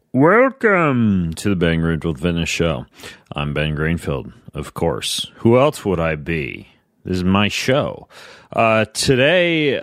Welcome to the Ben Greenfield Fitness Show. I'm Ben Greenfield, of course. Who else would I be? This is my show. Today,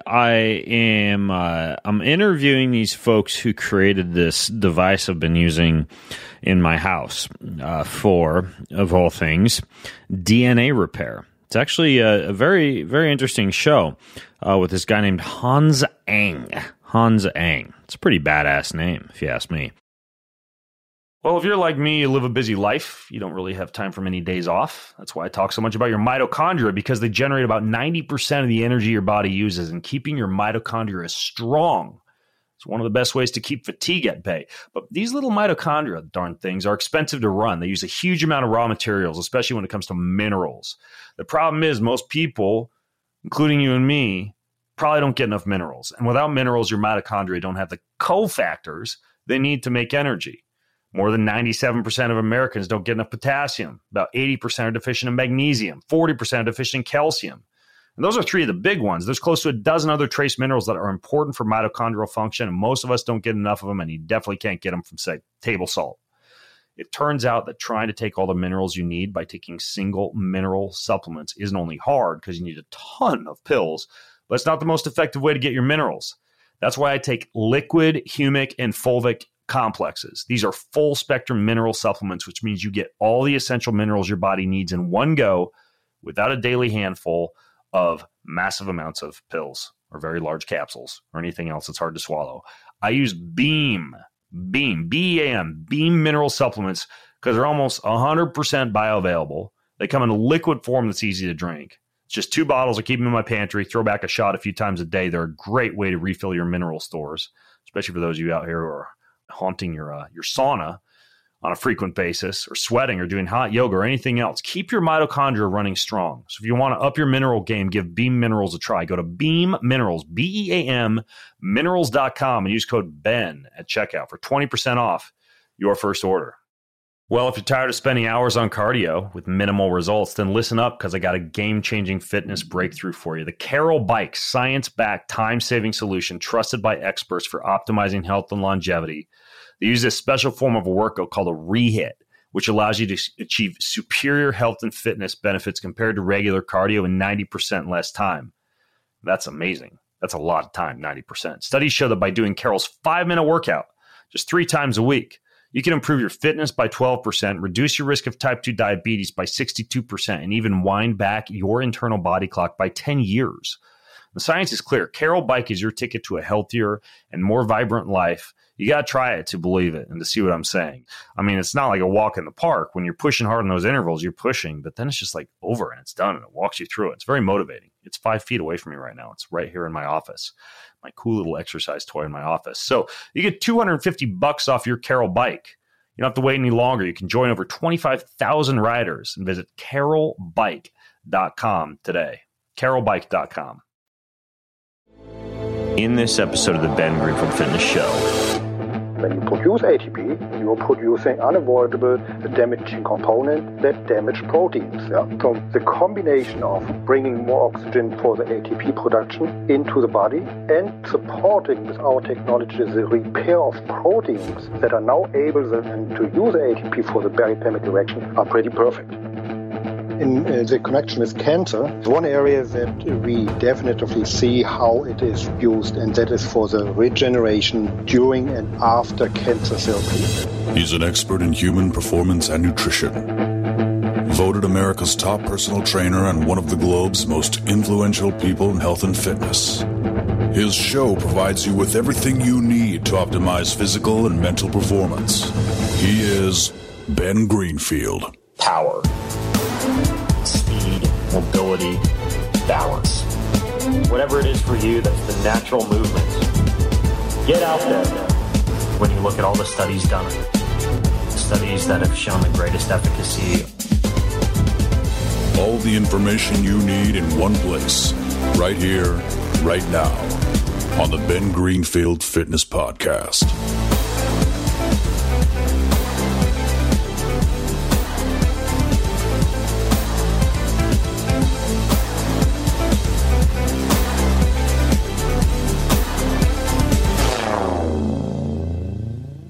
I'm interviewing these folks who created this device I've been using in my house for, of all things, DNA repair. It's actually a very, very interesting show with this guy named Hans Eng. Hans Eng. It's a pretty badass name, if you ask me. Well, if you're like me, you live a busy life. You don't really have time for many days off. That's why I talk so much about your mitochondria, because they generate about 90% of the energy your body uses, and keeping your mitochondria strong is one of the best ways to keep fatigue at bay. But these little mitochondria, darn things, are expensive to run. They use a huge amount of raw materials, especially when it comes to minerals. The problem is most people, including you and me, probably don't get enough minerals. And without minerals, your mitochondria don't have the cofactors they need to make energy. More than 97% of Americans don't get enough potassium. About 80% are deficient in magnesium. 40% are deficient in calcium. And those are three of the big ones. There's close to a dozen other trace minerals that are important for mitochondrial function, and most of us don't get enough of them, and you definitely can't get them from, say, table salt. It turns out that trying to take all the minerals you need by taking single mineral supplements isn't only hard because you need a ton of pills, but it's not the most effective way to get your minerals. That's why I take liquid, humic, and fulvic complexes. These are full spectrum mineral supplements, which means you get all the essential minerals your body needs in one go without a daily handful of massive amounts of pills or very large capsules or anything else that's hard to swallow. I use BEAM, B-E-A-M, BEAM mineral supplements because they're almost 100% bioavailable. They come in a liquid form that's easy to drink. It's just 2 bottles. I keep them in my pantry, throw back a shot a few times a day. They're a great way to refill your mineral stores, especially for those of you out here who are haunting your sauna on a frequent basis, or sweating, or doing hot yoga, or anything else. Keep your mitochondria running strong. So if you want to up your mineral game, give Beam Minerals a try. Go to Beam Minerals, B-E-A-M, minerals.com, and use code BEN at checkout for 20% off your first order. Well, if you're tired of spending hours on cardio with minimal results, then listen up, because I got a game-changing fitness breakthrough for you. The Carol Bike, science-backed, time-saving solution trusted by experts for optimizing health and longevity. They use this special form of a workout called a rehit, which allows you to achieve superior health and fitness benefits compared to regular cardio in 90% less time. That's amazing. That's a lot of time, 90%. Studies show that by doing Carol's 5-minute workout just 3 times a week, you can improve your fitness by 12%, reduce your risk of type 2 diabetes by 62%, and even wind back your internal body clock by 10 years. The science is clear. Carol Bike is your ticket to a healthier and more vibrant life. You got to try it to believe it and to see what I'm saying. I mean, it's not like a walk in the park. When you're pushing hard in those intervals, you're pushing, but then it's just like over and it's done and it walks you through it. It's very motivating. It's 5 feet away from me right now. It's right here in my office. My cool little exercise toy in my office. So you get $250 off your Carol Bike. You don't have to wait any longer. You can join over 25,000 riders and visit carolbike.com today. carolbike.com. In this episode of the Ben Greenfield Fitness Show. When you produce ATP, you are producing unavoidable damaging components that damage proteins. Yeah? So the combination of bringing more oxygen for the ATP production into the body and supporting with our technology the repair of proteins that are now able then to use ATP for the peripamic erection are pretty perfect. In the connection with cancer, one area that we definitely see how it is used, and that is for the regeneration during and after cancer therapy. He's an expert in human performance and nutrition. Voted America's top personal trainer and one of the globe's most influential people in health and fitness. His show provides you with everything you need to optimize physical and mental performance. He is Ben Greenfield. Power. Speed, mobility, balance. Whatever it is for you, that's the natural movement. Get out there. When you look at all the studies done, studies that have shown the greatest efficacy. All the information you need in one place, right here, right now, on the Ben Greenfield Fitness Podcast.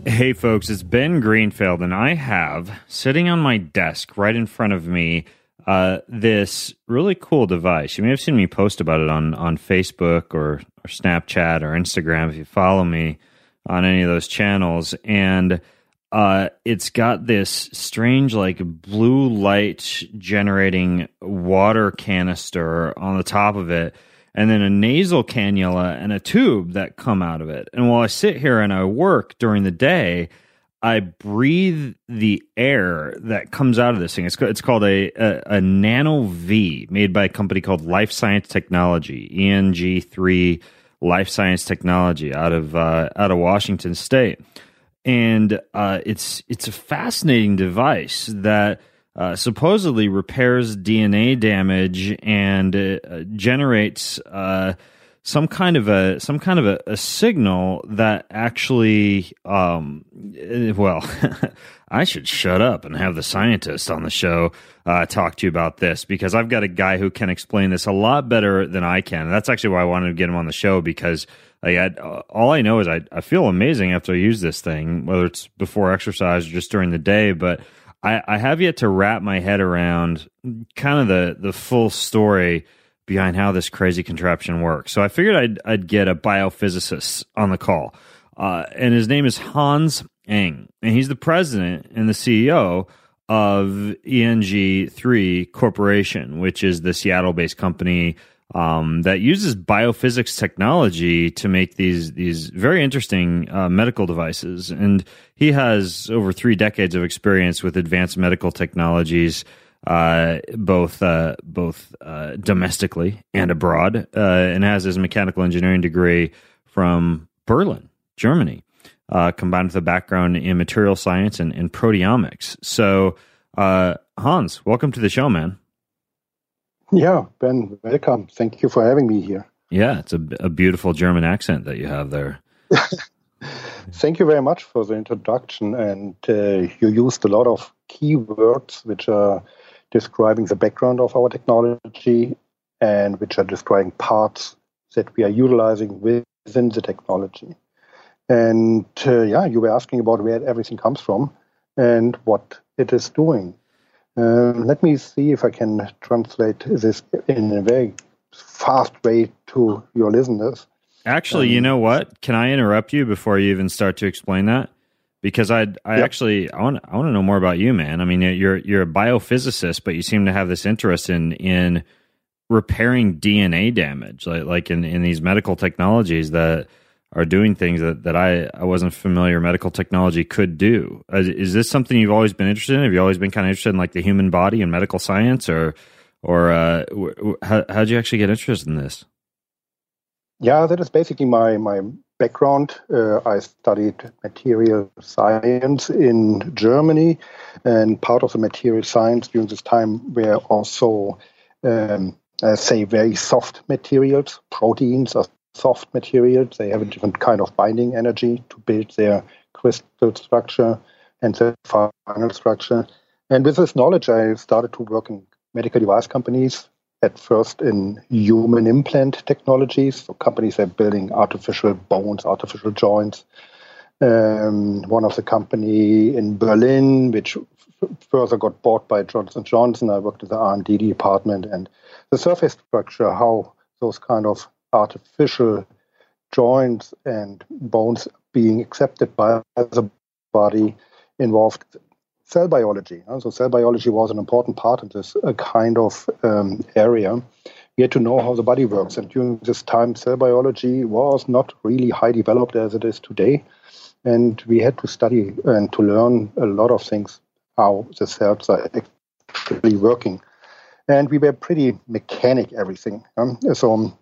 Hey folks, it's Ben Greenfield, and I have sitting on my desk right in front of me this really cool device. You may have seen me post about it on Facebook or Snapchat or Instagram if you follow me on any of those channels. And it's got this strange, like, blue light generating water canister on the top of it, and then a nasal cannula and a tube that come out of it. And while I sit here and I work during the day, I breathe the air that comes out of this thing. It's called a Nano V, made by a company called Life Science Technology, ENG3 Life Science Technology, out of Washington State. And it's a fascinating device that supposedly repairs DNA damage and generates some kind of a signal that actually, well, I should shut up and have the scientist on the show talk to you about this, because I've got a guy who can explain this a lot better than I can. And that's actually why I wanted to get him on the show, because all I know is I feel amazing after I use this thing, whether it's before exercise or just during the day. But I have yet to wrap my head around kind of the full story behind how this crazy contraption works. So I figured I'd get a biophysicist on the call. And his name is Hans Eng. And he's the president and the CEO of ENG3 Corporation, which is the Seattle-based company that uses biophysics technology to make these very interesting medical devices. And he has over 3 decades of experience with advanced medical technologies, both domestically and abroad, and has his mechanical engineering degree from Berlin, Germany, combined with a background in material science and proteomics. So, Hans, welcome to the show, man. Yeah, Ben, welcome. Thank you for having me here. Yeah, it's a beautiful German accent that you have there. Thank you very much for the introduction. And you used a lot of keywords which are describing the background of our technology and which are describing parts that we are utilizing within the technology. And you were asking about where everything comes from and what it is doing. Let me see if I can translate this in a very fast way to your listeners. Actually, you know what? Can I interrupt you before you even start to explain that? Because I want to know more about you, man. I mean, you're a biophysicist, but you seem to have this interest in repairing DNA damage, like in these medical technologies that are doing things that I wasn't familiar medical technology could do. Is this something you've always been interested in? Have you always been kind of interested in, like, the human body and medical science, or how'd you actually get interested in this? Yeah, that is basically my background. I studied material science in Germany, and part of the material science during this time were also, very soft materials. Proteins are soft materials. They have a different kind of binding energy to build their crystal structure and their final structure. And with this knowledge, I started to work in medical device companies, at first in human implant technologies. So companies are building artificial bones, artificial joints. One of the company in Berlin, which further got bought by Johnson & Johnson. I worked in the R&D department, and the surface structure, how those kind of artificial joints and bones being accepted by the body involved cell biology. So cell biology was an important part of this kind of area. We had to know how the body works. And during this time, cell biology was not really high developed as it is today. And we had to study and to learn a lot of things, how the cells are actually working. And we were pretty mechanic everything. So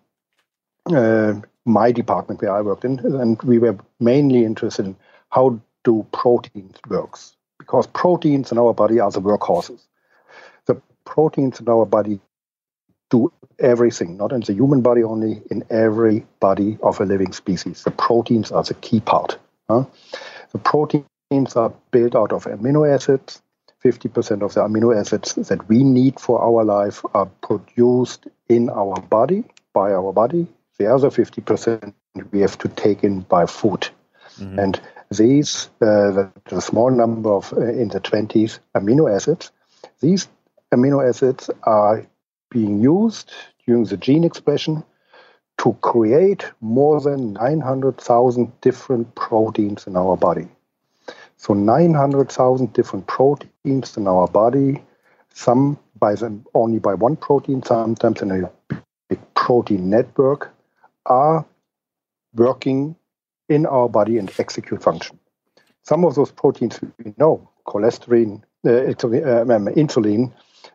my department where I worked in, and we were mainly interested in how do proteins work. Because proteins in our body are the workhorses. The proteins in our body do everything, not in the human body only, in every body of a living species. The proteins are the key part. The proteins are built out of amino acids. 50% of the amino acids that we need for our life are produced in our body, by our body. The other 50% we have to take in by food. Mm-hmm. And These, the small number of in the 20s amino acids, these amino acids are being used during the gene expression to create more than 900,000 different proteins in our body. So 900,000 different proteins in our body, some only by one protein, sometimes in a big protein network, are working in our body and execute function. Some of those proteins we know, cholesterol, insulin,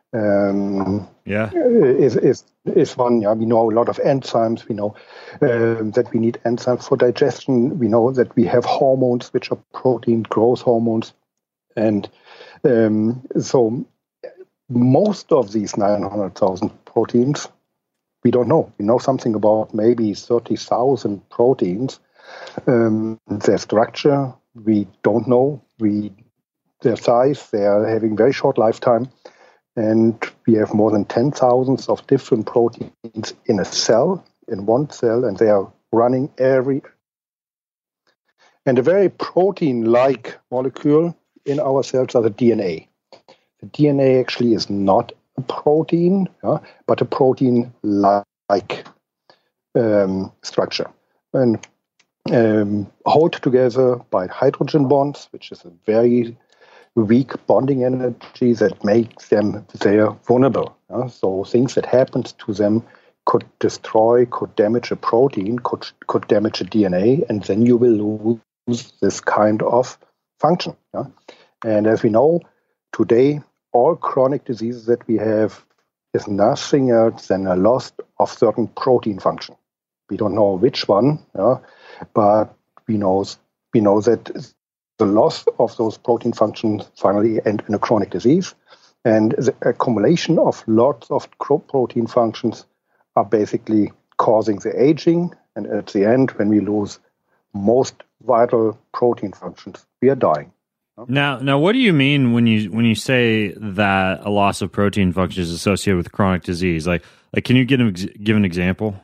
is one. Yeah, we know a lot of enzymes. We know that we need enzymes for digestion. We know that we have hormones, which are protein growth hormones, and so most of these 900,000 proteins we don't know. We know something about maybe 30,000 proteins. Their structure we don't know. Their size, they are having very short lifetime. And we have more than 10,000 of different proteins in a cell, in one cell, and they are running and a very protein-like molecule in our cells are the DNA. The DNA actually is not a protein, but a protein-like structure. And hold together by hydrogen bonds, which is a very weak bonding energy that makes them vulnerable. So things that happen to them could destroy, could damage a protein, could damage a DNA, and then you will lose this kind of function. And as we know, today, all chronic diseases that we have is nothing else than a loss of certain protein function. We don't know which one, but we know that the loss of those protein functions finally end in a chronic disease. And the accumulation of lots of protein functions are basically causing the aging. And at the end, when we lose most vital protein functions, we are dying. Now, what do you mean when you say that a loss of protein function is associated with chronic disease? Like, can you give an example?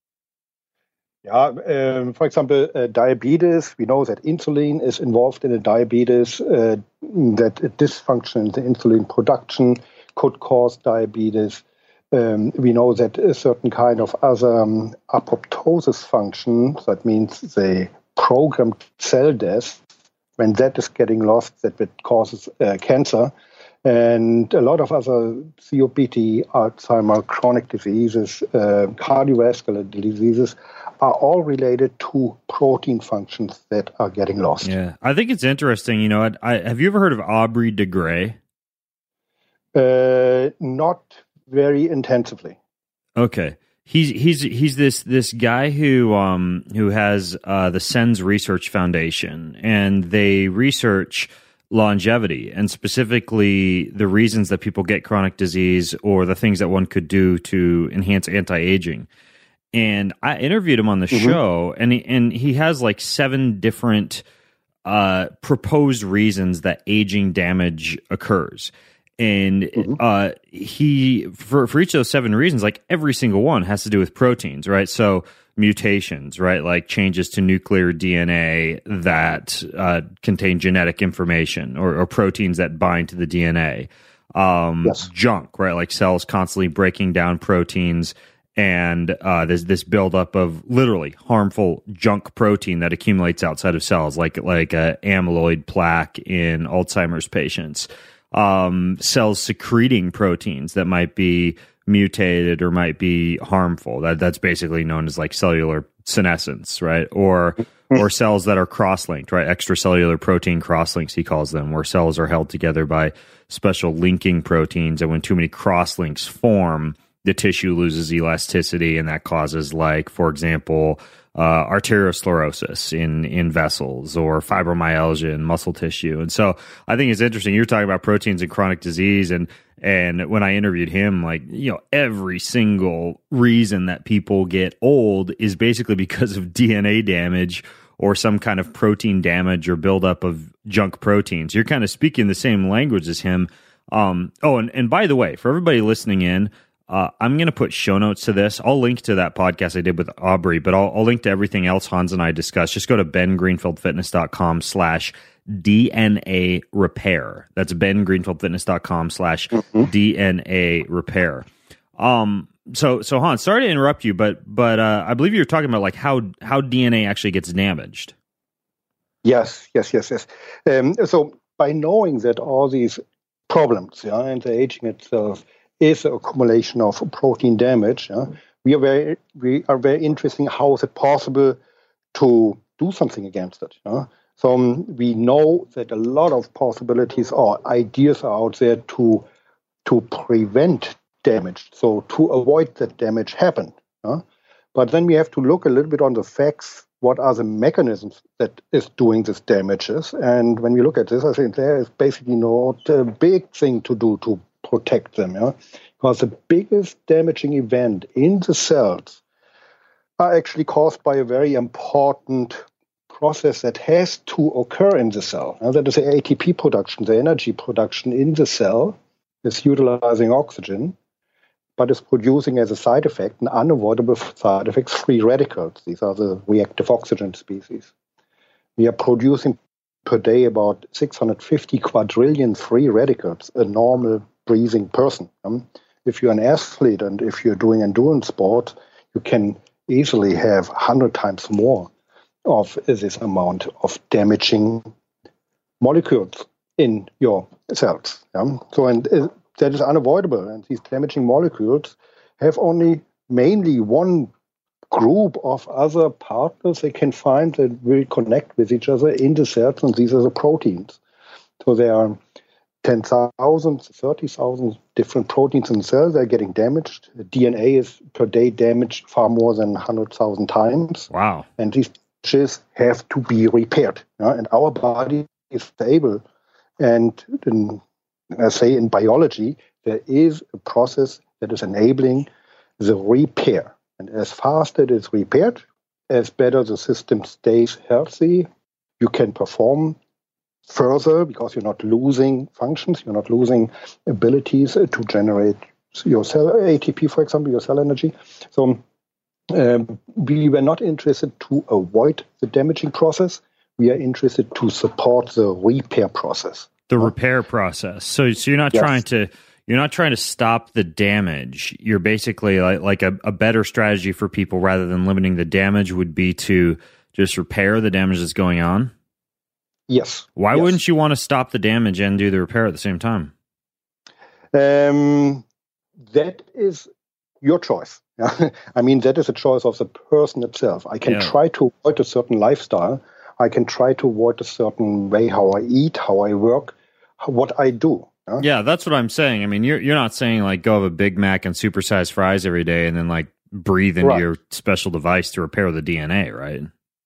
Yeah, for example, diabetes. We know that insulin is involved in a diabetes. That a dysfunction in the insulin production could cause diabetes. We know that a certain kind of other apoptosis function, that means the programmed cell death, when that is getting lost, that it causes cancer. And a lot of other COPD, Alzheimer, chronic diseases, cardiovascular diseases are all related to protein functions that are getting lost. Yeah, I think it's interesting. Have you ever heard of Aubrey de Grey? Not very intensively. Okay, he's this guy who has the SENS Research Foundation, and they research longevity and specifically the reasons that people get chronic disease or the things that one could do to enhance anti-aging. And I interviewed him on the show, and he has like 7 different proposed reasons that aging damage occurs. And he for each of those 7 reasons, like every single one has to do with proteins, right? So mutations, right? Like changes to nuclear DNA that contain genetic information or proteins that bind to the DNA. Yes. Junk, right? Like cells constantly breaking down proteins. And this buildup of literally harmful junk protein that accumulates outside of cells, like amyloid plaque in Alzheimer's patients. Cells secreting proteins that might be mutated or might be harmful. That's basically known as like cellular senescence, right? Or cells that are cross-linked, right? Extracellular protein cross-links, he calls them, where cells are held together by special linking proteins, and when too many cross-links form, the tissue loses elasticity, and that causes, like, for example, arteriosclerosis in vessels or fibromyalgia in muscle tissue. And so I think it's interesting. You're talking about proteins and chronic disease, and when I interviewed him, like, every single reason that people get old is basically because of DNA damage or some kind of protein damage or buildup of junk proteins. You're kind of speaking the same language as him. And by the way, for everybody listening in, I'm going to put show notes to this. I'll link to that podcast I did with Aubrey, but I'll link to everything else Hans and I discussed. Just go to bengreenfieldfitness.com/DNA repair. That's bengreenfieldfitness.com/DNA repair. So Hans, sorry to interrupt you, but I believe you were talking about like how DNA actually gets damaged. Yes. So by knowing that all these problems, and the aging itself is an accumulation of protein damage, we are very interested in how is it possible to do something against it. So we know that a lot of possibilities or ideas are out there to prevent damage, so to avoid that damage happen. But then we have to look a little bit on the facts. What are the mechanisms that is doing these damages? And when we look at this, I think there is basically not a big thing to do to protect them. Because the biggest damaging event in the cells are actually caused by a very important process that has to occur in the cell. And that is the ATP production, the energy production in the cell is utilizing oxygen, but is producing as a side effect, an unavoidable side effect, free radicals. These are the reactive oxygen species. We are producing per day about 650 quadrillion free radicals, a normal breathing person. If you're an athlete and if you're doing endurance sport, you can easily have 100 times more of this amount of damaging molecules in your cells. That is unavoidable. And these damaging molecules have only mainly one group of other partners they can find that will connect with each other in the cells, and these are the proteins. So there are 10,000, 30,000 different proteins in the cell. They're getting damaged. The DNA is per day damaged far more than 100,000 times. Wow. And these tissues have to be repaired. And our body is able, and I say in biology, there is a process that is enabling the repair. And as fast as it is repaired, as better the system stays healthy, you can perform further because you're not losing functions, you're not losing abilities to generate your cell ATP, for example, your cell energy. So we were not interested to avoid the damaging process. We are interested to support the repair process. The repair process. So you're not trying to stop the damage. You're basically like a better strategy for people rather than limiting the damage would be to just repair the damage that's going on. Yes. Why wouldn't you want to stop the damage and do the repair at the same time? That is your choice. I mean, that is a choice of the person itself. I can try to avoid a certain lifestyle. I can try to avoid a certain way how I eat, how I work, what I do. Yeah, that's what I'm saying. I mean, you're not saying like go have a Big Mac and supersized fries every day and then like breathe into your special device to repair the DNA, right?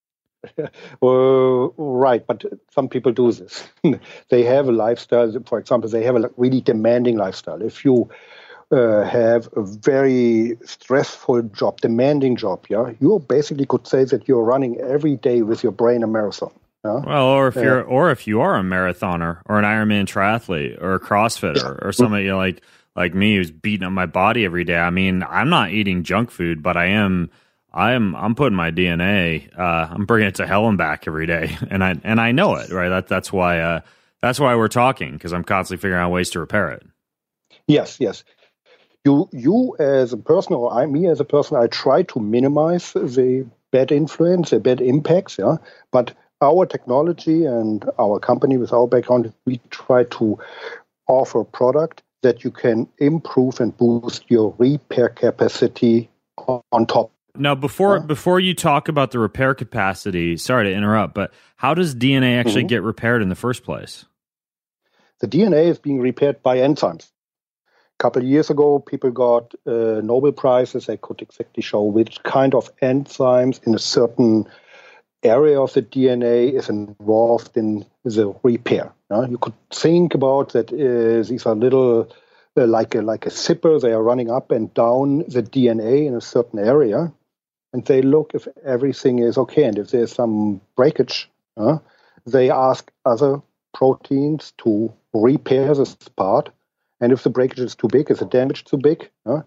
Right, but some people do this. They have a lifestyle. For example, they have a really demanding lifestyle. If you have a very stressful job, demanding job, you basically could say that you're running every day with your brain a marathon. Well, or if you are a marathoner or an Ironman triathlete or a CrossFitter or somebody like me who's beating up my body every day. I mean, I'm not eating junk food, but I'm putting my DNA. I'm bringing it to hell and back every day, and I know it, right? That's why we're talking, because I'm constantly figuring out ways to repair it. Yes. You as a person, or me as a person, I try to minimize the bad influence, the bad impacts. But our technology and our company, with our background, we try to offer a product that you can improve and boost your repair capacity on top. Now, before you talk about the repair capacity, sorry to interrupt, but how does DNA actually get repaired in the first place? The DNA is being repaired by enzymes. A couple of years ago, people got Nobel Prizes. They could exactly show which kind of enzymes in a certain area of the DNA is involved in the repair. You could think about that these are little, like a zipper. They are running up and down the DNA in a certain area. And they look if everything is okay. And if there's some breakage, they ask other proteins to repair this part. And if the breakage is too big, if the damage is too big,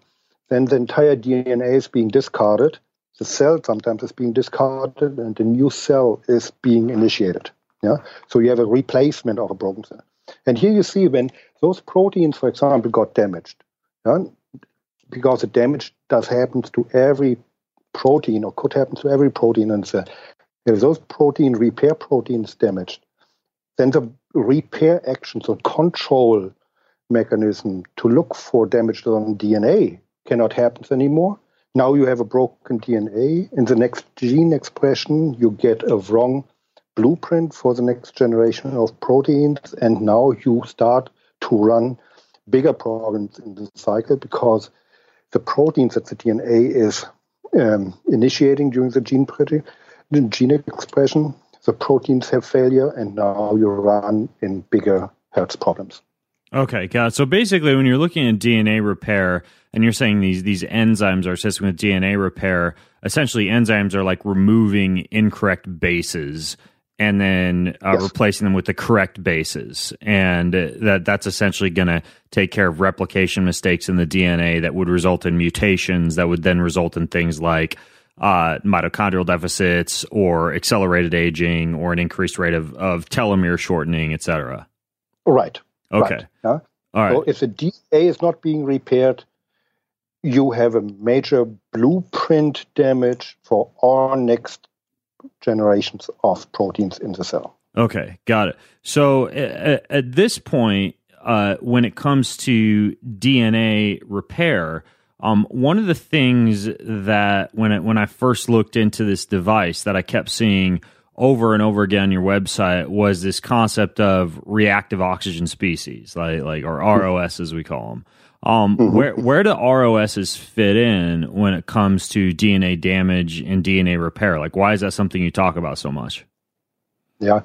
then the entire DNA is being discarded. The cell sometimes is being discarded, and the new cell is being initiated. Yeah, so you have a replacement of a broken cell. And here you see when those proteins, for example, got damaged, yeah, because the damage does happen to every protein, or could happen to every protein in the cell. If those protein repair proteins damaged, then the repair actions or control mechanism to look for damage on DNA cannot happen anymore. Now you have a broken DNA. In the next gene expression, you get a wrong blueprint for the next generation of proteins, and now you start to run bigger problems in the cycle because the proteins that the DNA is initiating during the gene expression, the proteins have failure, and now you run in bigger health problems. Okay, got it. So basically, when you're looking at DNA repair, and you're saying these enzymes are assisting with DNA repair, essentially enzymes are like removing incorrect bases and then replacing them with the correct bases. And that's essentially going to take care of replication mistakes in the DNA that would result in mutations that would then result in things like mitochondrial deficits or accelerated aging or an increased rate of telomere shortening, et cetera. Right. Okay. Right. Yeah? All right. So if the DNA is not being repaired, you have a major blueprint damage for all next generations of proteins in the cell. Okay, got it. So at this point, when it comes to DNA repair, one of the things that when I first looked into this device that I kept seeing over and over again on your website was this concept of reactive oxygen species, like or ROS as we call them. Where do ROSs fit in when it comes to DNA damage and DNA repair? Like, why is that something you talk about so much? Yeah,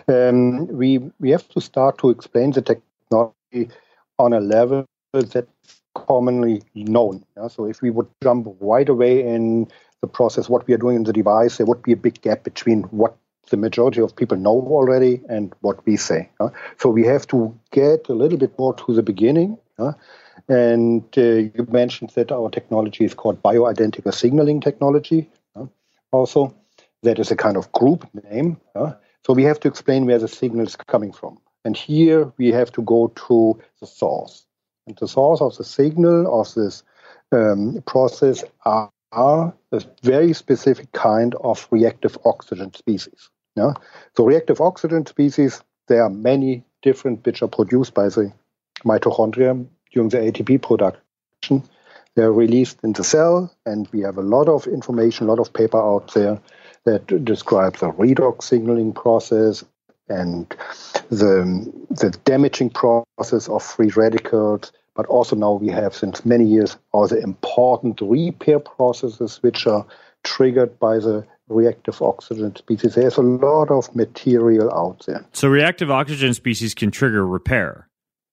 we have to start to explain the technology on a level that's commonly known. Yeah? So if we would jump right away in the process, what we are doing in the device, there would be a big gap between what the majority of people know already and what we say. So we have to get a little bit more to the beginning. And you mentioned that our technology is called bioidentical signaling technology. Also, that is a kind of group name. So we have to explain where the signal is coming from. And here we have to go to the source. And the source of the signal of this process are a very specific kind of reactive oxygen species. So reactive oxygen species, there are many different which are produced by the mitochondria during the ATP production. They're released in the cell, and we have a lot of information, a lot of paper out there that describes the redox signaling process and the damaging process of free radicals. But also now we have, since many years, all the important repair processes which are triggered by the reactive oxygen species. There's a lot of material out there. So reactive oxygen species can trigger repair.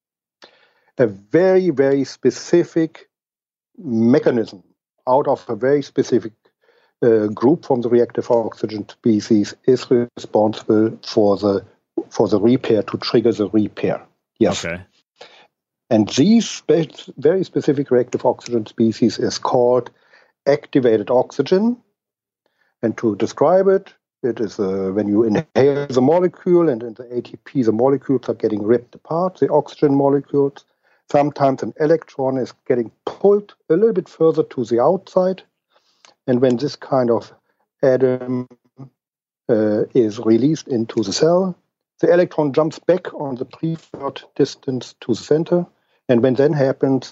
A very, very specific mechanism out of a very specific group from the reactive oxygen species is responsible for the repair, to trigger the repair. Yes. Okay. And these very specific reactive oxygen species is called activated oxygen. And to describe it, it is when you inhale the molecule, and in the ATP, the molecules are getting ripped apart, the oxygen molecules. Sometimes an electron is getting pulled a little bit further to the outside. And when this kind of atom is released into the cell, the electron jumps back on the preferred distance to the center. And when that happens,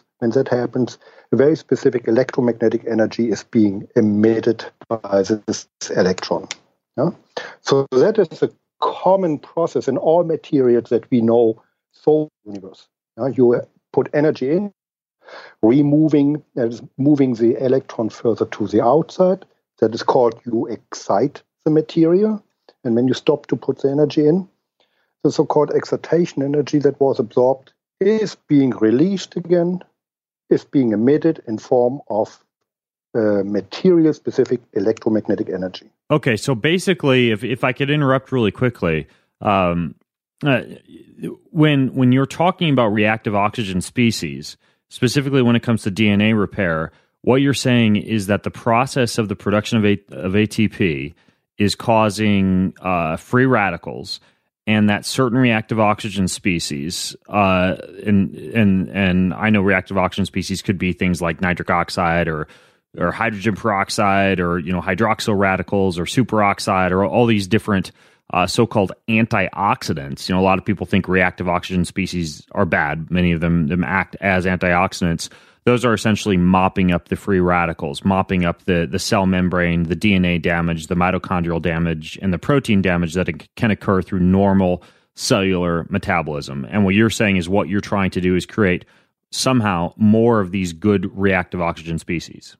a very specific electromagnetic energy is being emitted by this electron. Yeah? So that is a common process in all materials that we know so in the universe. You put energy in, moving the electron further to the outside. That is called you excite the material. And when you stop to put the energy in, the so-called excitation energy that was absorbed is being released again, is being emitted in form of material-specific electromagnetic energy. Okay, so basically, if I could interrupt really quickly, when you're talking about reactive oxygen species, specifically when it comes to DNA repair, what you're saying is that the process of the production of ATP is causing free radicals, and that certain reactive oxygen species, and I know reactive oxygen species could be things like nitric oxide or hydrogen peroxide or hydroxyl radicals or superoxide or all these different so-called antioxidants. A lot of people think reactive oxygen species are bad. Many of them act as antioxidants. Those are essentially mopping up the free radicals, mopping up the cell membrane, the DNA damage, the mitochondrial damage, and the protein damage that can occur through normal cellular metabolism. And what you're saying is what you're trying to do is create somehow more of these good reactive oxygen species.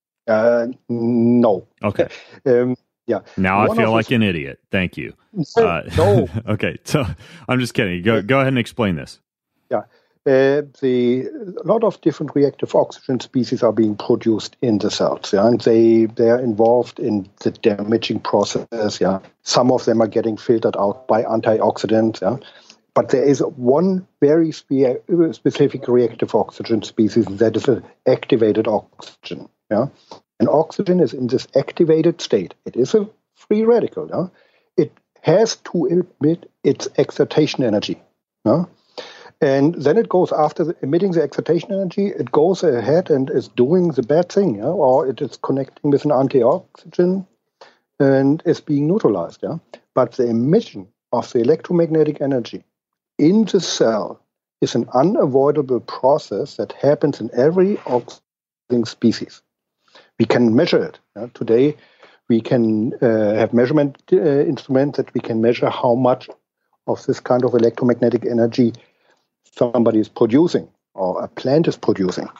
No. Okay. Yeah. Now I feel like an idiot. Thank you. No. Okay. So I'm just kidding. Go ahead and explain this. Yeah. A lot of different reactive oxygen species are being produced in the cells, and they are involved in the damaging process. Yeah, some of them are getting filtered out by antioxidants. Yeah, but there is one very specific reactive oxygen species that is an activated oxygen. Yeah, and oxygen is in this activated state. It is a free radical. Yeah, it has to emit its excitation energy. Yeah. And then it goes after emitting the excitation energy, it goes ahead and is doing the bad thing, yeah? Or it is connecting with an antioxidant and is being neutralized. Yeah? But the emission of the electromagnetic energy in the cell is an unavoidable process that happens in every oxygen species. We can measure it. Yeah? Today, we can have measurement instruments that we can measure how much of this kind of electromagnetic energy somebody is producing or a plant is producing.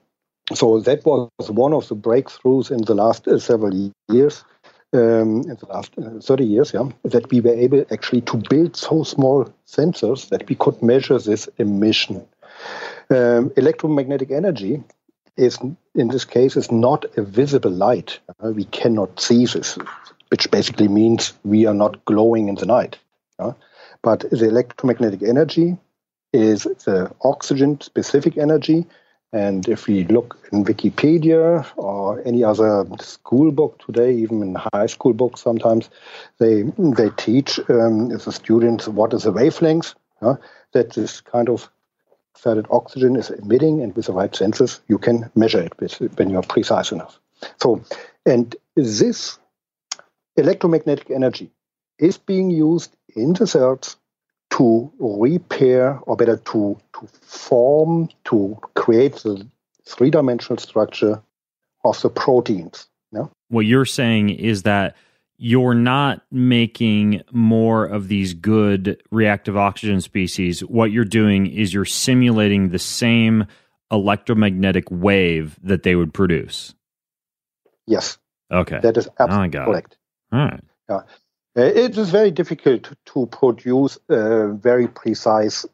So that was one of the breakthroughs in the last several years, in the last 30 years, that we were able actually to build so small sensors that we could measure this emission. Electromagnetic energy is, in this case, is not a visible light. We cannot see this, which basically means we are not glowing in the night. But the electromagnetic energy is the oxygen-specific energy. And if we look in Wikipedia or any other school book today, even in high school books sometimes, they teach the students what is the wavelength, that this kind of excited oxygen is emitting, and with the right sensors, you can measure it when you're precise enough. So, and this electromagnetic energy is being used in the cells to repair, or better to form, to create the three-dimensional structure of the proteins. Yeah? What you're saying is that you're not making more of these good reactive oxygen species. What you're doing is you're simulating the same electromagnetic wave that they would produce. Yes. Okay. That is absolutely correct. All right. Yeah. It is very difficult to produce a very precise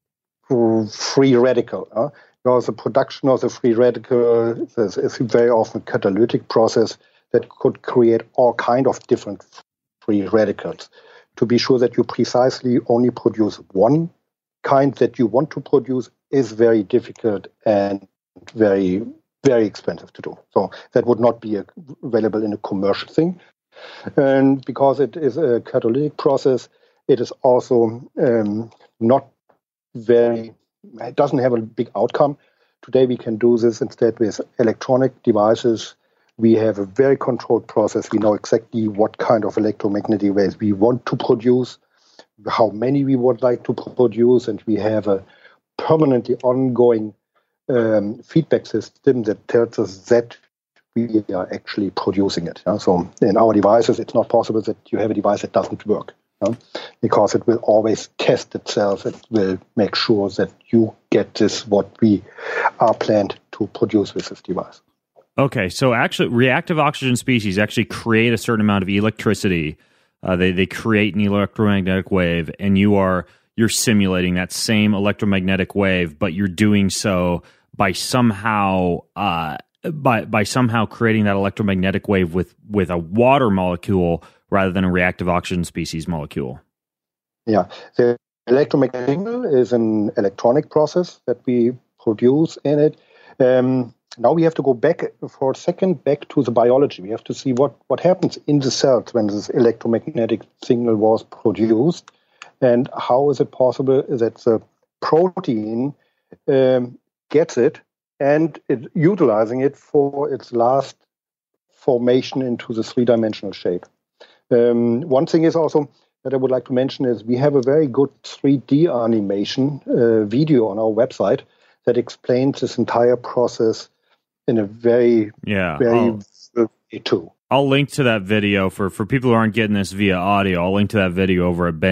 free radical. Because the production of the free radical is very often a catalytic process that could create all kind of different free radicals. To be sure that you precisely only produce one kind that you want to produce is very difficult and very, very expensive to do. So that would not be available in a commercial thing. And because it is a catalytic process, it is also not very, it doesn't have a big outcome. Today we can do this instead with electronic devices. We have a very controlled process. We know exactly what kind of electromagnetic waves we want to produce, how many we would like to produce, and we have a permanently ongoing feedback system that tells us that we are actually producing it. So in our devices, it's not possible that you have a device that doesn't work, because it will always test itself. It will make sure that you get this, what we are planned to produce with this device. Okay, so actually reactive oxygen species actually create a certain amount of electricity. They create an electromagnetic wave, and you're simulating that same electromagnetic wave, but you're doing so by somehow by somehow creating that electromagnetic wave with a water molecule rather than a reactive oxygen species molecule. Yeah, the electromagnetic is an electronic process that we produce in it. now we have to go back for a second back to the biology. We have to see what happens in the cells when this electromagnetic signal was produced, and how is it possible that the protein gets it and utilizing it for its last formation into the three-dimensional shape. One thing is also that I would like to mention is we have a very good 3D animation video on our website that explains this entire process in a very way too. I'll link to that video for people who aren't getting this via audio. I'll link to that video over at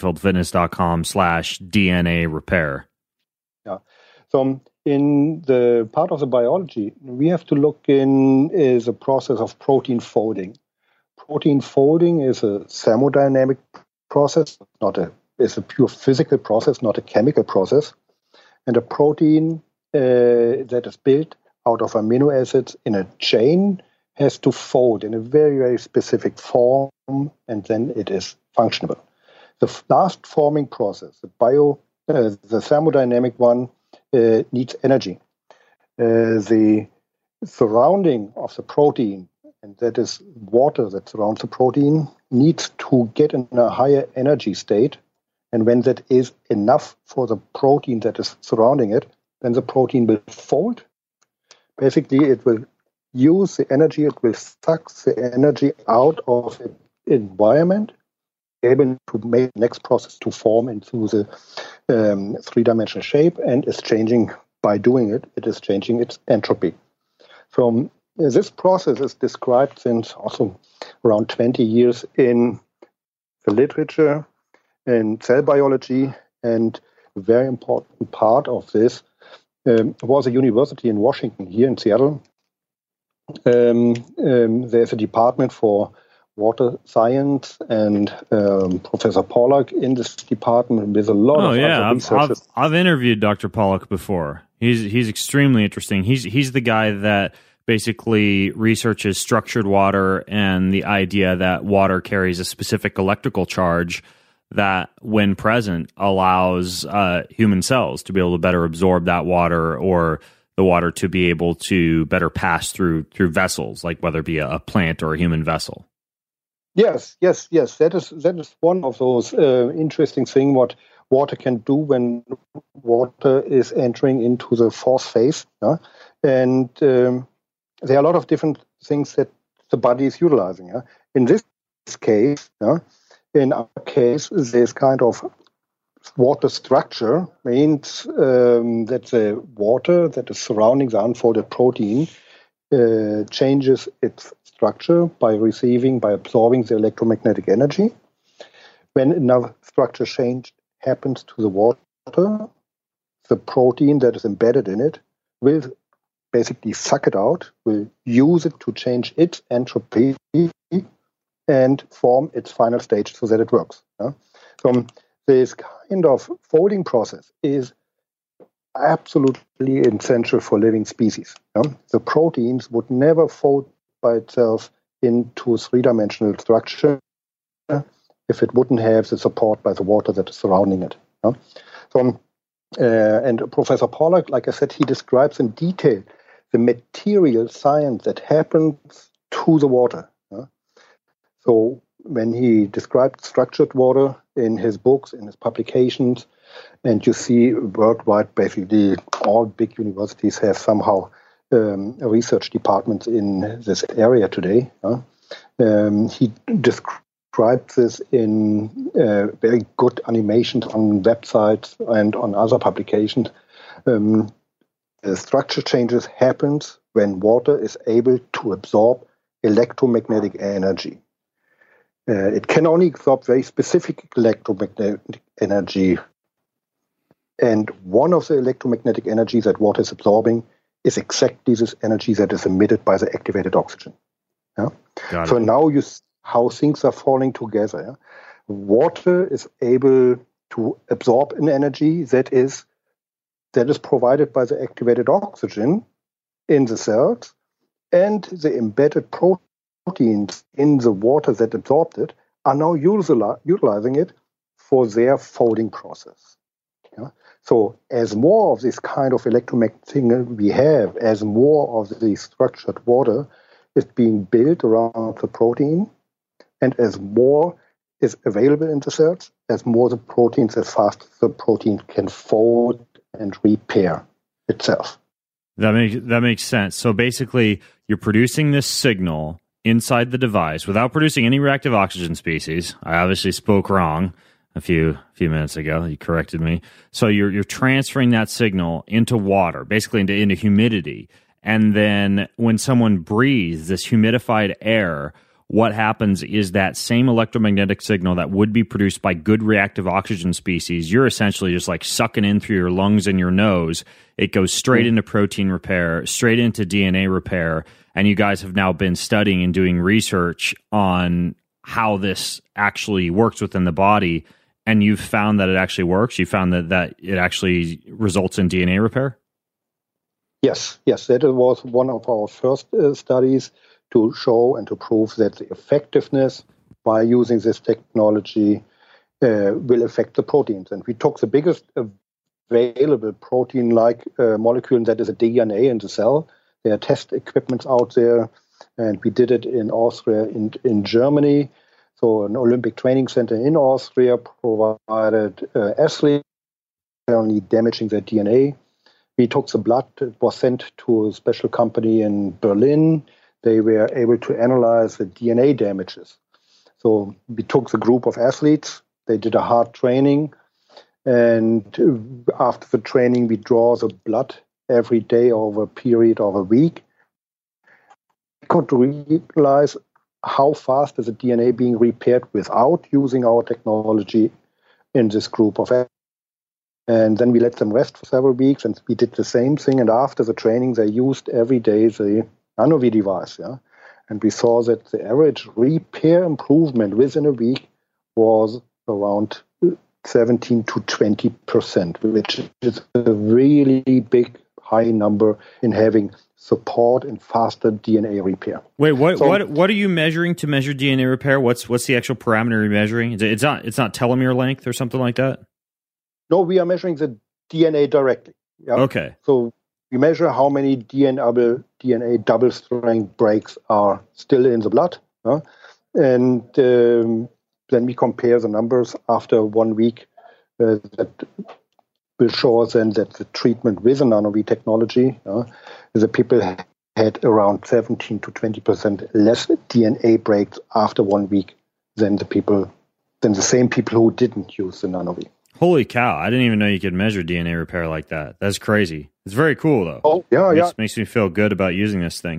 bengreenfieldfitness.com/DNA repair. Yeah. So in the part of the biology, we have to look in is a process of protein folding. Protein folding is a thermodynamic process, it's a pure physical process, not a chemical process. And a protein that is built out of amino acids in a chain has to fold in a very, very specific form, and then it is functional. The last forming process, the thermodynamic one, needs energy. The surrounding of the protein, and that is water that surrounds the protein, needs to get in a higher energy state. And when that is enough for the protein that is surrounding it, then the protein will fold. Basically, it will use the energy, it will suck the energy out of the environment, able to make the next process to form into the three-dimensional shape, and is changing, by doing it, it is changing its entropy. So this process is described since also around 20 years in the literature, in cell biology, and a very important part of this was a university in Washington, here in Seattle. There's a department for water science, and Professor Pollack in this department with a lot of other researchers. I've interviewed Dr. Pollack before. He's extremely interesting. He's the guy that basically researches structured water and the idea that water carries a specific electrical charge that, when present, allows human cells to be able to better absorb that water, or the water to be able to better pass through vessels, like whether it be a plant or a human vessel. Yes. That is one of those interesting things what water can do when water is entering into the fourth phase. And there are a lot of different things that the body is utilizing. In this case, in our case, this kind of water structure means that the water that is surrounding the unfolded protein changes its structure by absorbing the electromagnetic energy. When enough structure change happens to the water, the protein that is embedded in it will basically suck it out, will use it to change its entropy and form its final stage so that it works. So this kind of folding process is absolutely essential for living species. The proteins would never fold by itself into a three-dimensional structure if it wouldn't have the support by the water that is surrounding it. And Professor Pollack, like I said, he describes in detail the material science that happens to the water. So when he described structured water in his books, in his publications, and you see worldwide, basically all big universities have somehow research departments in this area today. He described this in very good animations on websites and on other publications. Structure changes happens when water is able to absorb electromagnetic energy. It can only absorb very specific electromagnetic energy. And one of the electromagnetic energies that water is absorbing is exactly this energy that is emitted by the activated oxygen. So now you see how things are falling together. Water is able to absorb an energy that is provided by the activated oxygen in the cells, and the embedded proteins in the water that absorbed it are now utilizing it for their folding process. Yeah? So as more of this kind of electromagnetic signal we have, as more of the structured water is being built around the protein, and as more is available in the cells, as more the proteins, as fast as the protein can fold and repair itself. That makes sense. So basically, you're producing this signal inside the device without producing any reactive oxygen species. I obviously spoke wrong a few minutes ago. You corrected me. So you're transferring that signal into water, basically into humidity. And then when someone breathes this humidified air, what happens is that same electromagnetic signal that would be produced by good reactive oxygen species, you're essentially just like sucking in through your lungs and your nose. It goes straight into protein repair, straight into DNA repair. And you guys have now been studying and doing research on how this actually works within the body. And you've found that it actually works. You found that it actually results in DNA repair? Yes, that was one of our first studies to show and to prove that the effectiveness by using this technology will affect the proteins. And we took the biggest available protein-like molecule, that is a DNA in the cell. There are test equipments out there, and we did it in Austria, in Germany. So an Olympic training center in Austria provided athletes only damaging their DNA. We took the blood, it was sent to a special company in Berlin. They were able to analyze the DNA damages. So we took the group of athletes, they did a hard training, and after the training, we draw the blood every day over a period of a week. We could realize how fast is the DNA being repaired without using our technology in this group of athletes. And then we let them rest for several weeks, and we did the same thing. And after the training, they used every day the NanoVi device. Yeah? And we saw that the average repair improvement within a week was around 17 to 20%, which is a really big, high number in having support and faster DNA repair. Wait, what are you measuring to measure DNA repair? What's the actual parameter you're measuring? It's not telomere length or something like that? No, we are measuring the DNA directly. Yeah? Okay. So we measure how many DNA double-strand breaks are still in the blood. And then we compare the numbers after 1 week. That will show us then that the treatment with a NanoVi technology, the people had around 17 to 20% less DNA breaks after 1 week than the same people who didn't use the NanoVi. Holy cow. I didn't even know you could measure DNA repair like that. That's crazy. It's very cool, though. Oh, yeah. Makes me feel good about using this thing.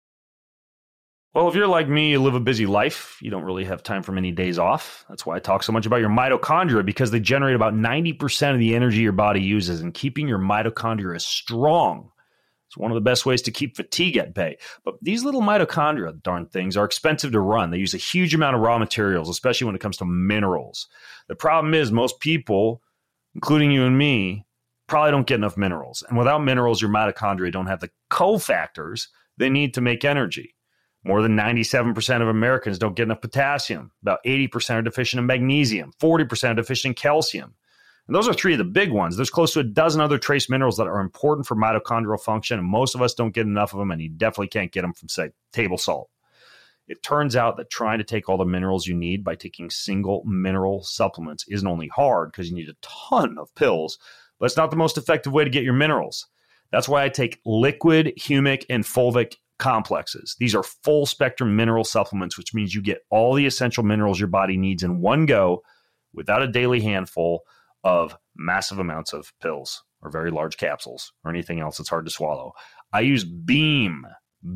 Well, if you're like me, you live a busy life. You don't really have time for many days off. That's why I talk so much about your mitochondria, because they generate about 90% of the energy your body uses, and keeping your mitochondria strong is one of the best ways to keep fatigue at bay. But these little mitochondria, darn things, are expensive to run. They use a huge amount of raw materials, especially when it comes to minerals. The problem is most people, including you and me, probably don't get enough minerals. And without minerals, your mitochondria don't have the cofactors they need to make energy. More than 97% of Americans don't get enough potassium. About 80% are deficient in magnesium. 40% are deficient in calcium. And those are three of the big ones. There's close to a dozen other trace minerals that are important for mitochondrial function, and most of us don't get enough of them, and you definitely can't get them from, say, table salt. It turns out that trying to take all the minerals you need by taking single mineral supplements isn't only hard because you need a ton of pills, but it's not the most effective way to get your minerals. That's why I take liquid, humic, and fulvic complexes. These are full spectrum mineral supplements, which means you get all the essential minerals your body needs in one go without a daily handful of massive amounts of pills or very large capsules or anything else that's hard to swallow. I use BEAM,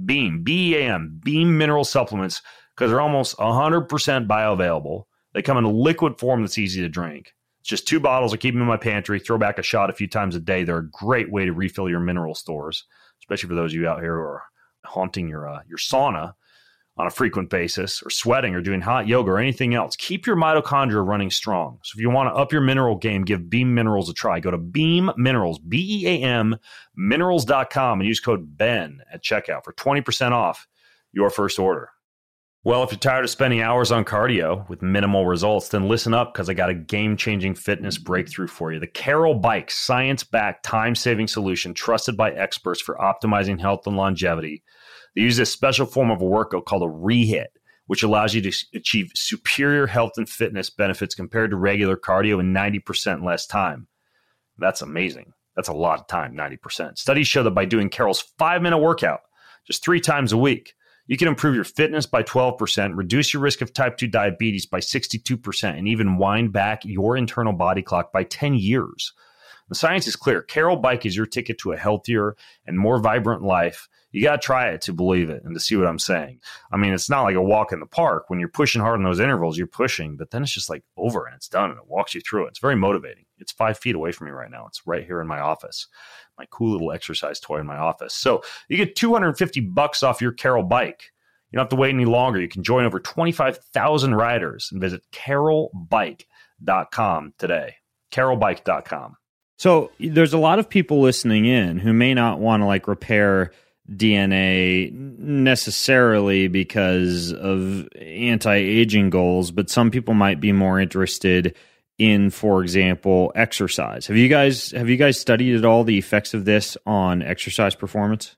B-E-A-M, BEAM mineral supplements because they're almost 100% bioavailable. They come in a liquid form that's easy to drink. It's just 2 bottles. I keep them in my pantry, throw back a shot a few times a day. They're a great way to refill your mineral stores, especially for those of you out here who are haunting your sauna on a frequent basis, or sweating, or doing hot yoga, or anything else. Keep your mitochondria running strong. So if you want to up your mineral game, give Beam Minerals a try. Go to Beam Minerals, BEAM, minerals.com, and use code BEN at checkout for 20% off your first order. Well, if you're tired of spending hours on cardio with minimal results, then listen up because I got a game-changing fitness breakthrough for you. The Carol Bike, science-backed, time-saving solution trusted by experts for optimizing health and longevity. They use this special form of a workout called a rehit, which allows you to achieve superior health and fitness benefits compared to regular cardio in 90% less time. That's amazing. That's a lot of time, 90%. Studies show that by doing Carol's 5-minute workout just 3 times a week, you can improve your fitness by 12%, reduce your risk of type 2 diabetes by 62%, and even wind back your internal body clock by 10 years. The science is clear. Carol Bike is your ticket to a healthier and more vibrant life. You got to try it to believe it and to see what I'm saying. I mean, it's not like a walk in the park. When you're pushing hard in those intervals, you're pushing, but then it's just like over and it's done and it walks you through it. It's very motivating. It's 5 feet away from me right now. It's right here in my office, my cool little exercise toy in my office. So you get $250 off your Carol Bike. You don't have to wait any longer. You can join over 25,000 riders and visit carolbike.com today. carolbike.com. So there's a lot of people listening in who may not want to like repair DNA necessarily because of anti-aging goals, but some people might be more interested in, for example, exercise. Have you guys studied at all the effects of this on exercise performance?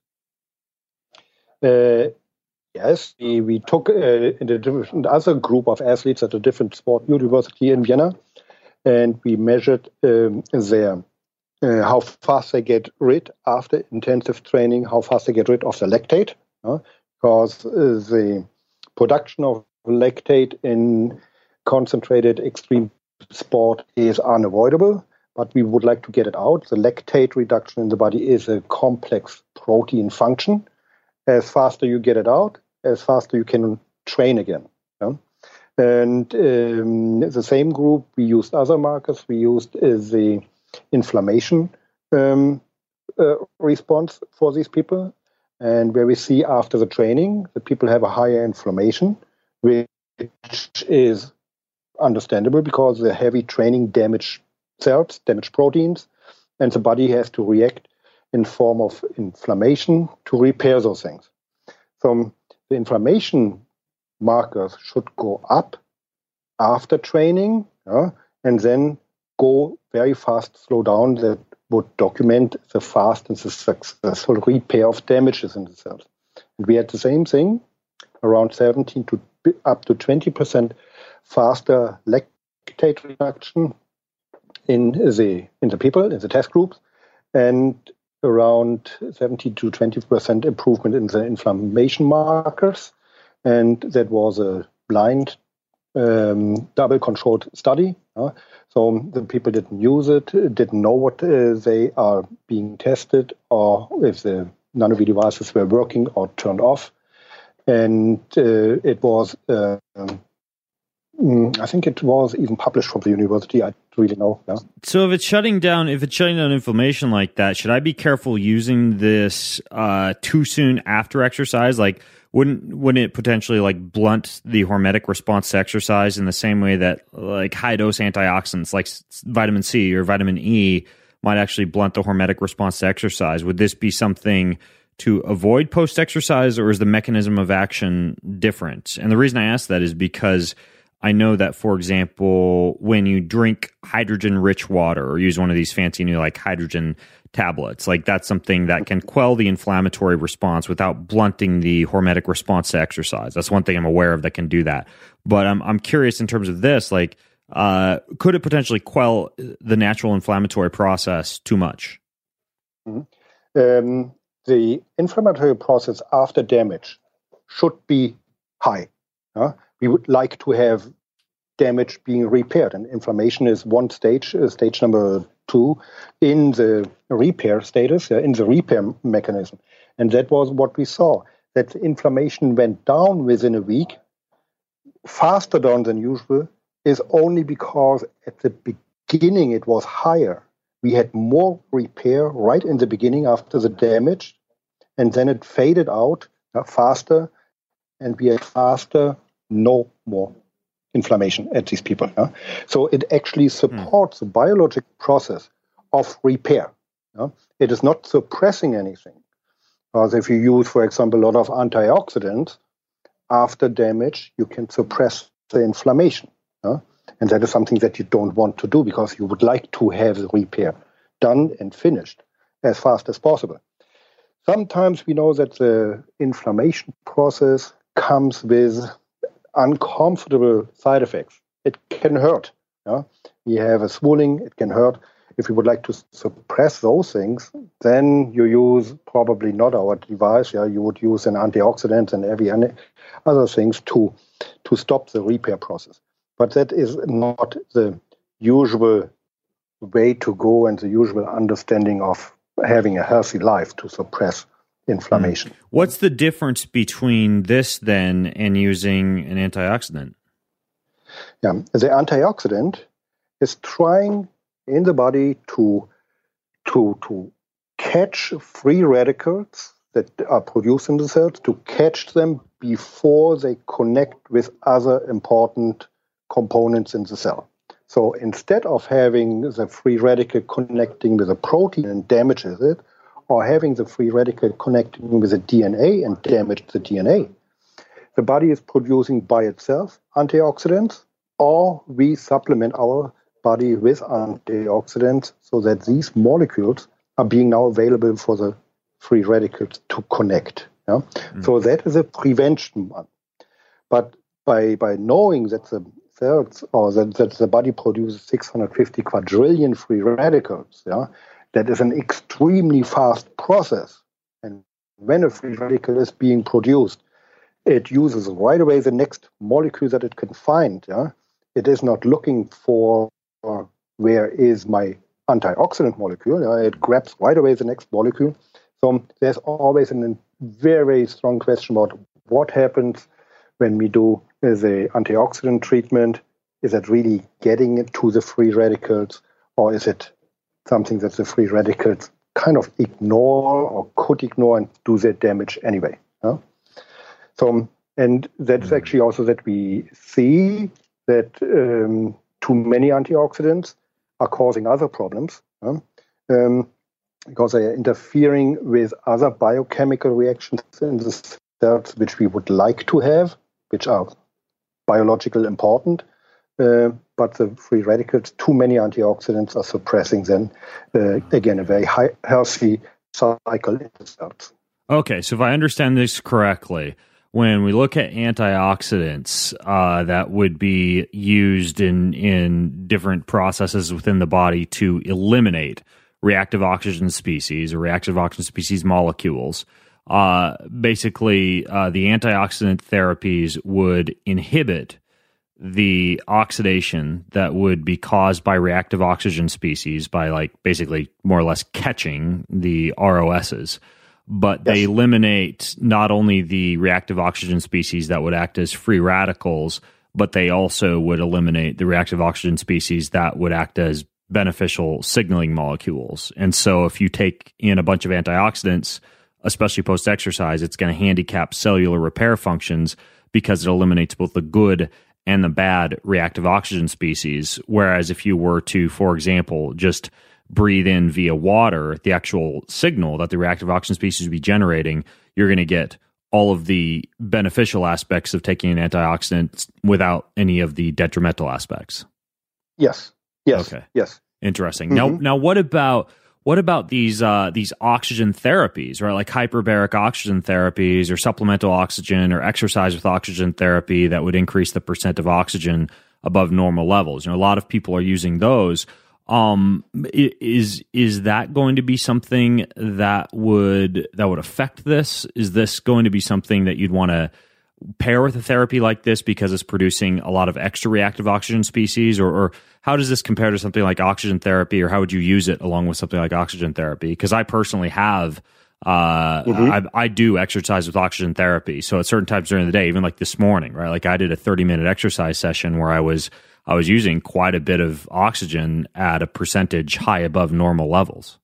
Yes, we took another group of athletes at a different sport university in Vienna, and we measured their how fast they get rid after intensive training, how fast they get rid of the lactate, because the production of lactate in concentrated extreme sport is unavoidable, but we would like to get it out. The lactate reduction in the body is a complex protein function. As faster you get it out, as faster you can train again. And the same group, we used other markers. We used the inflammation response for these people. And where we see after the training, the people have a higher inflammation, which is understandable because the heavy training damage cells, damage proteins, and the body has to react in form of inflammation to repair those things. So the inflammation markers should go up after training, and then go very fast, slow down. That would document the fast and the successful repair of damages in the cells. And we had the same thing, around 17 to up to 20% faster lactate reduction in the people, in the test groups, and around 17 to 20% improvement in the inflammation markers. And that was a blind, double-controlled study. So the people didn't use it, didn't know what they are being tested, or if the Nanovi devices were working or turned off. And it was, I think it was even published from the university. I really know. Yeah. So if it's shutting down inflammation like that, should I be careful using this too soon after exercise? Like, wouldn't it potentially like blunt the hormetic response to exercise in the same way that like high dose antioxidants like vitamin C or vitamin E might actually blunt the hormetic response to exercise? Would this be something to avoid post exercise, or is the mechanism of action different? And the reason I ask that is because I know that, for example, when you drink hydrogen-rich water or use one of these fancy new like hydrogen tablets, like that's something that can quell the inflammatory response without blunting the hormetic response to exercise. That's one thing I'm aware of that can do that. But I'm curious in terms of this, like, could it potentially quell the natural inflammatory process too much? Mm-hmm. The inflammatory process after damage should be high. We would like to have damage being repaired, and inflammation is one stage, stage number 2 in the repair status, in the repair mechanism. And that was what we saw, that the inflammation went down within a week, faster down than usual, is only because at the beginning it was higher. We had more repair right in the beginning after the damage, and then it faded out faster, and we had faster, no more inflammation at these people. So it actually supports the biologic process of repair. It is not suppressing anything. Because if you use, for example, a lot of antioxidants, after damage, you can suppress the inflammation. And that is something that you don't want to do because you would like to have the repair done and finished as fast as possible. Sometimes we know that the inflammation process comes with uncomfortable side effects. It can hurt. You have a swelling, it can hurt. If you would like to suppress those things, then you use probably not our device. You would use an antioxidant and every other things to stop the repair process. But that is not the usual way to go and the usual understanding of having a healthy life to suppress inflammation. What's the difference between this then and using an antioxidant? Yeah, the antioxidant is trying in the body to catch free radicals that are produced in the cells, to catch them before they connect with other important components in the cell. So instead of having the free radical connecting with a protein and damages it, or having the free radical connecting with the DNA and damage the DNA, the body is producing by itself antioxidants, or we supplement our body with antioxidants so that these molecules are being now available for the free radicals to connect. So that is a prevention one. But by knowing that the cells or that the body produces 650 quadrillion free radicals, that is an extremely fast process. And when a free radical is being produced, it uses right away the next molecule that it can find. It is not looking for where is my antioxidant molecule. It grabs right away the next molecule. So there's always a very, very strong question about what happens when we do the antioxidant treatment. Is it really getting it to the free radicals, or is it something that the free radicals kind of ignore or could ignore and do their damage anyway? So, and that's actually also that we see that too many antioxidants are causing other problems because they are interfering with other biochemical reactions in the cells which we would like to have, which are biological important. But the free radicals, too many antioxidants are suppressing them. Again, a very healthy cycle in the cells. Okay, so if I understand this correctly, when we look at antioxidants that would be used in different processes within the body to eliminate reactive oxygen species or reactive oxygen species molecules, basically the antioxidant therapies would inhibit the oxidation that would be caused by reactive oxygen species by basically more or less catching the ROSs. But they eliminate not only the reactive oxygen species that would act as free radicals, but they also would eliminate the reactive oxygen species that would act as beneficial signaling molecules. And so if you take in a bunch of antioxidants, especially post-exercise, it's going to handicap cellular repair functions because it eliminates both the good and the bad reactive oxygen species. Whereas if you were to, for example, just breathe in via water the actual signal that the reactive oxygen species would be generating, you're going to get all of the beneficial aspects of taking an antioxidant without any of the detrimental aspects. Yes. Okay. Yes. Interesting. Mm-hmm. Now, what about these oxygen therapies, right? Like hyperbaric oxygen therapies, or supplemental oxygen, or exercise with oxygen therapy that would increase the percent of oxygen above normal levels. A lot of people are using those. Is that going to be something that would affect this? Is this going to be something that you'd want to pair with a therapy like this because it's producing a lot of extra reactive oxygen species, or how does this compare to something like oxygen therapy, or how would you use it along with something like oxygen therapy? Because I personally have, I do exercise with oxygen therapy. So at certain times during the day, even like this morning, right? Like I did a 30-minute exercise session where I was using quite a bit of oxygen at a percentage high above normal levels.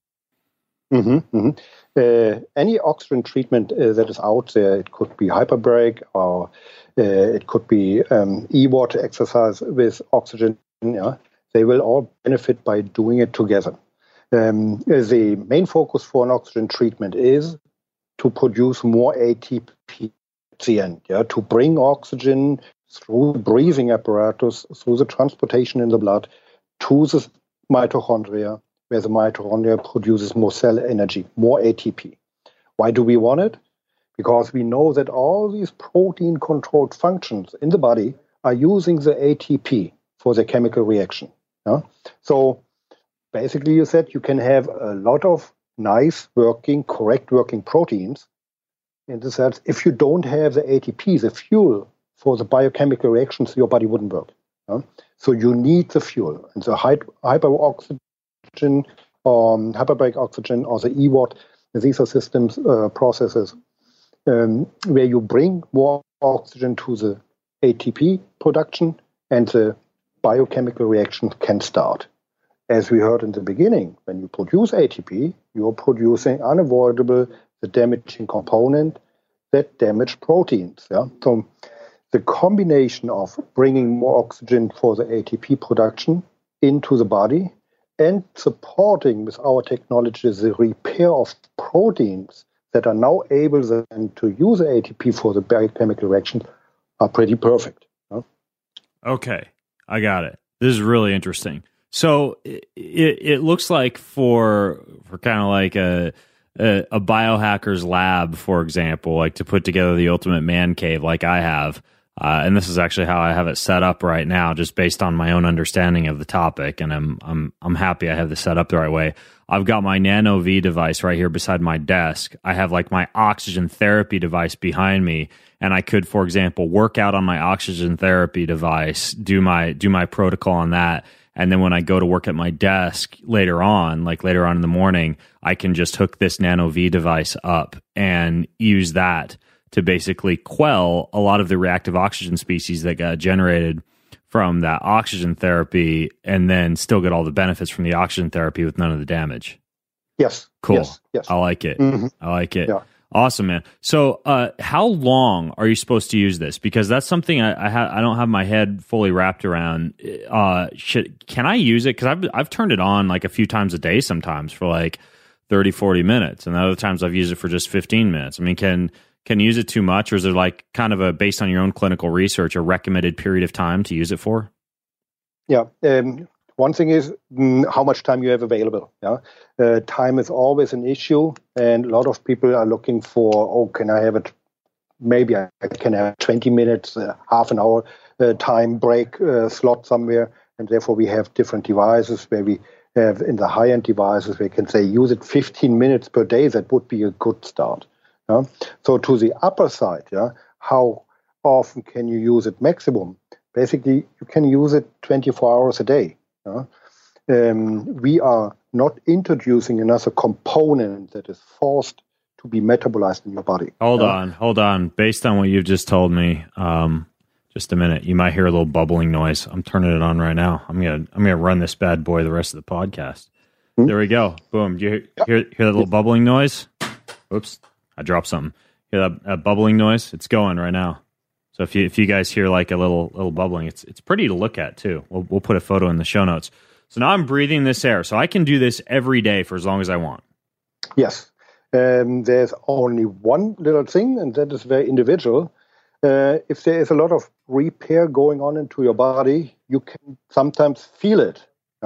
Any oxygen treatment that is out there, it could be hyperbaric, or it could be e-water exercise with oxygen. They will all benefit by doing it together. The main focus for an oxygen treatment is to produce more ATP the end, to bring oxygen through the breathing apparatus, through the transportation in the blood to the mitochondria, where the mitochondria produces more cell energy, more ATP. Why do we want it? Because we know that all these protein-controlled functions in the body are using the ATP for the chemical reaction. So basically, you said you can have a lot of nice working, correct working proteins in the cells. If you don't have the ATP, the fuel for the biochemical reactions, your body wouldn't work. So you need the fuel. And the hyperoxygen, hyperbaric oxygen, or the EWOT, these are systems, processes, where you bring more oxygen to the ATP production and the biochemical reaction can start. As we heard in the beginning, when you produce ATP, you're producing unavoidable the damaging component that damage proteins. So the combination of bringing more oxygen for the ATP production into the body and supporting with our technology the repair of proteins that are now able then to use ATP for the biochemical reactions are pretty perfect. Okay, I got it. This is really interesting. So it looks like for kind of like a biohacker's lab, for example, like to put together the ultimate man cave like I have, and this is actually how I have it set up right now, just based on my own understanding of the topic, and I'm happy I have this set up the right way. I've got my Nano V device right here beside my desk. I have like my oxygen therapy device behind me, and I could, for example, work out on my oxygen therapy device, do my protocol on that. And then when I go to work at my desk later on, like later on in the morning, I can just hook this Nano V device up and use that to basically quell a lot of the reactive oxygen species that got generated from that oxygen therapy, and then still get all the benefits from the oxygen therapy with none of the damage. Yes. Cool. Yes. I like it. Mm-hmm. I like it. Yeah. Awesome, man. So, how long are you supposed to use this? Because that's something I don't have my head fully wrapped around. Can I use it? Because I've turned it on like a few times a day, sometimes for like 30, 40 minutes, and other times I've used it for just 15 minutes. I mean, can you use it too much, or is there like kind of based on your own clinical research, a recommended period of time to use it for? Yeah. One thing is how much time you have available. Time is always an issue, and a lot of people are looking for, can I have it? Maybe I can have 20 minutes, half an hour time break slot somewhere, and therefore we have different devices where we have in the high-end devices we can say use it 15 minutes per day. That would be a good start. So to the upper side, how often can you use it maximum? Basically, you can use it 24 hours a day. We are not introducing another component that is forced to be metabolized in your body. Hold on. Based on what you've just told me, just a minute. You might hear a little bubbling noise. I'm turning it on right now. I'm gonna run this bad boy the rest of the podcast. There we go. Boom. Do you hear that little bubbling noise? Oops, I dropped something. Hear that bubbling noise? It's going right now. So if you guys hear like a little bubbling, it's pretty to look at too. We'll put a photo in the show notes. So now I'm breathing this air, so I can do this every day for as long as I want. Yes. There's only one little thing, and that is very individual. If there is a lot of repair going on into your body, you can sometimes feel it.